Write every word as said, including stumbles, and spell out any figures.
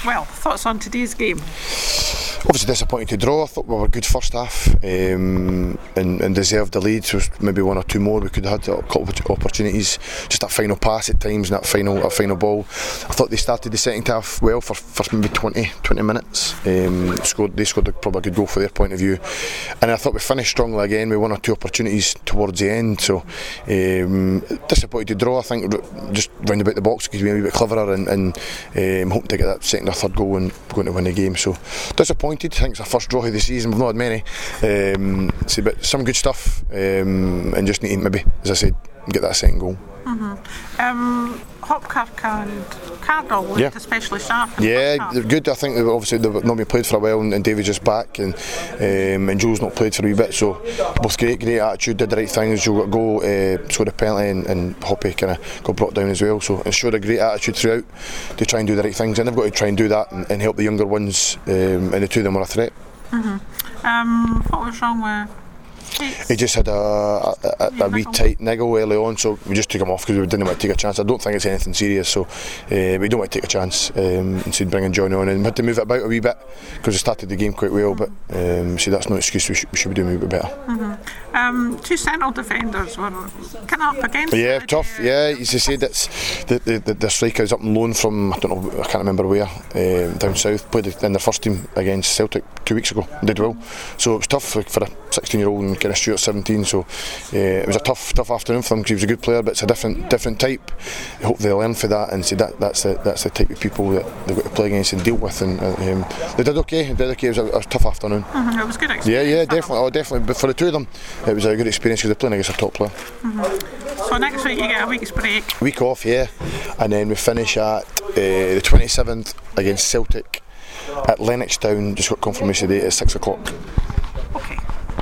well, thoughts on today's game? Obviously disappointed to draw. I thought we were good first half um, and, and deserved the lead. So maybe one or two more we could have had, a couple of opportunities. Just that final pass at times and that final that final ball. I thought they started the second half well for, for maybe twenty, twenty minutes. Um, scored, they scored a, probably a good goal for their point of view. And I thought we finished strongly again with one or two opportunities towards the end. So um, disappointed to draw. I think just round about the box because we were a bit cleverer and, and um, hoping to get that second or third goal and going to win the game. So disappointed. I think it's our first draw of the season. We've not had many. Um, so, but some good stuff, um, and just need to maybe, as I said, get that second goal. Mm-hmm. um, Hopkirk and Cardle looked yeah. especially sharp. Yeah, they're good. I think they've obviously they've not been played for a while, and, and David's just back, and um, and Joe's not played for a wee bit. So both great, great attitude, did the right things. Joe got a goal, uh, scored a penalty, and, and Hoppy kind of got brought down as well. So and showed a great attitude throughout to try and do the right things, and they've got to try and do that and, and help the younger ones. Um, and the two of them were a threat. Mm-hmm. Um, what was wrong with? He just had a, a, a, a wee tight niggle early on, so we just took him off because we didn't want to take a chance. I don't think it's anything serious, so uh, we don't want to take a chance. Um, instead bringing Johnny on, and we had to move it about a wee bit because we started the game quite well. But um, see, that's no excuse. We should, we should be doing a wee bit better. Mm-hmm. um, two central defenders were kind of up against. Yeah, tough. Yeah, as you said, that's the the, the, the striker's up on loan from I don't know, I can't remember where, um, down south. Played in the first team against Celtic two weeks ago. Did well, so it was tough for, for a sixteen-year-old and kind of Stuart seventeen. So uh, it was a tough, tough afternoon for him because he was a good player, but it's a different, different type. I hope they learn for that and see that that's the that's the type of people that they've got to play against and deal with. And um, they did okay. They did okay. It was a, a tough afternoon. Mm-hmm. It was a good experience. Yeah, yeah, definitely. Oh, definitely. But for the two of them, it was a good experience because they're playing against a top player. Mm-hmm. So next week you get a week's break. Week off, yeah, and then we finish at uh, the twenty-seventh against Celtic at Lennoxtown. Just got confirmation date at six o'clock. Okay.